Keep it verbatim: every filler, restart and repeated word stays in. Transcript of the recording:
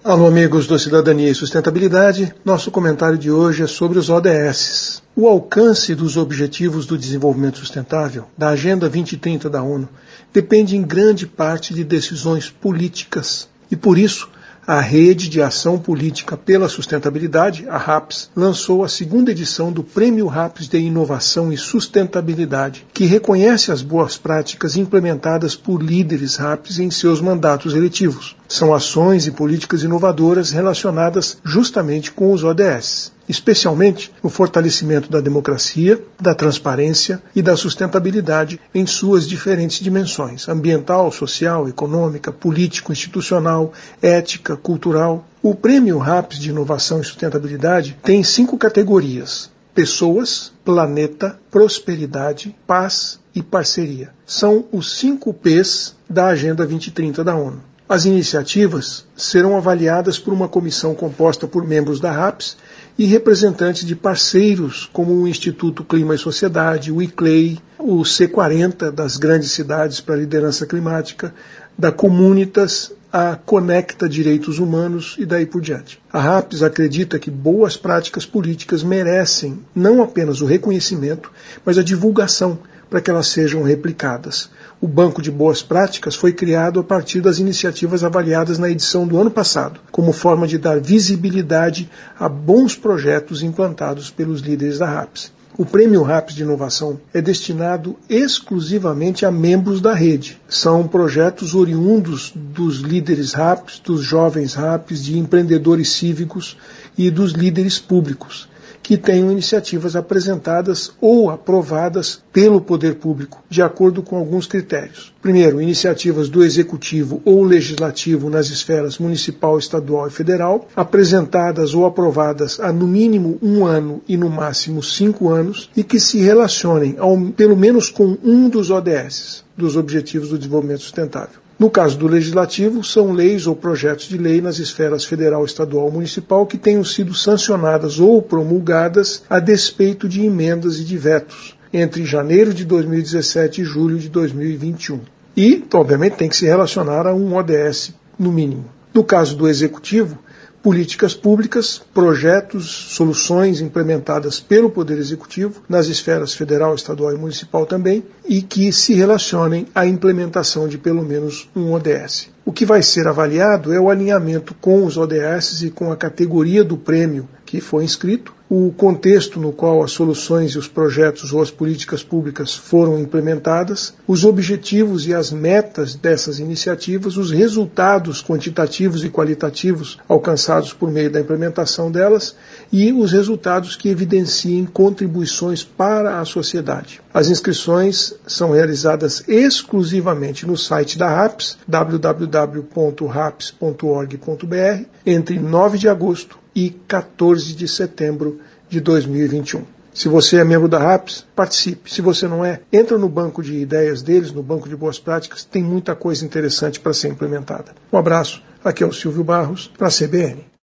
Alô, amigos do Cidadania e Sustentabilidade. Nosso comentário de hoje é sobre os O D S. O alcance dos Objetivos do Desenvolvimento Sustentável, da Agenda vinte trinta da ONU, depende em grande parte de decisões políticas. E por isso, a Rede de Ação Política pela Sustentabilidade, a RAPS, lançou a segunda edição do Prêmio RAPS de Inovação e Sustentabilidade, que reconhece as boas práticas implementadas por líderes RAPS em seus mandatos eletivos. São ações e políticas inovadoras relacionadas justamente com os O D S, especialmente no fortalecimento da democracia, da transparência e da sustentabilidade em suas diferentes dimensões: ambiental, social, econômica, político-institucional, ética, cultural. O Prêmio RAPS de Inovação e Sustentabilidade tem cinco categorias: pessoas, planeta, prosperidade, paz e parceria. São os cinco P's da Agenda vinte trinta da ONU. As iniciativas serão avaliadas por uma comissão composta por membros da RAPS e representantes de parceiros como o Instituto Clima e Sociedade, o I C L E I, o C quarenta das grandes cidades para a liderança climática, da Comunitas, a Conecta Direitos Humanos e daí por diante. A RAPS acredita que boas práticas políticas merecem não apenas o reconhecimento, mas a divulgação para que elas sejam replicadas. O Banco de Boas Práticas foi criado a partir das iniciativas avaliadas na edição do ano passado, como forma de dar visibilidade a bons projetos implantados pelos líderes da RAPS. O Prêmio RAPS de Inovação é destinado exclusivamente a membros da rede. São projetos oriundos dos líderes RAPS, dos jovens RAPS, de empreendedores cívicos e dos líderes públicos, que tenham iniciativas apresentadas ou aprovadas pelo poder público, de acordo com alguns critérios. Primeiro, iniciativas do Executivo ou Legislativo nas esferas municipal, estadual e federal, apresentadas ou aprovadas há no mínimo um ano e no máximo cinco anos, e que se relacionem ao, pelo menos com um dos O D S, dos Objetivos do Desenvolvimento Sustentável. No caso do Legislativo, são leis ou projetos de lei nas esferas federal, estadual ou municipal que tenham sido sancionadas ou promulgadas a despeito de emendas e de vetos entre janeiro de dois mil e dezessete e julho de dois mil e vinte e um. E, obviamente, tem que se relacionar a um O D S no mínimo. No caso do Executivo, políticas públicas, projetos, soluções implementadas pelo Poder Executivo, nas esferas federal, estadual e municipal também, e que se relacionem à implementação de pelo menos um O D S. O que vai ser avaliado é o alinhamento com os O D S e com a categoria do prêmio que foi inscrito, o contexto no qual as soluções e os projetos ou as políticas públicas foram implementadas, os objetivos e as metas dessas iniciativas, os resultados quantitativos e qualitativos alcançados por meio da implementação delas e os resultados que evidenciem contribuições para a sociedade. As inscrições são realizadas exclusivamente no site da RAPS, w w w ponto raps ponto org ponto b r, entre nove de agosto e quatorze de setembro de dois mil e vinte e um. Se você é membro da RAPS, participe. Se você não é, entra no banco de ideias deles, no banco de boas práticas, tem muita coisa interessante para ser implementada. Um abraço, aqui é o Silvio Barros, para a C B N.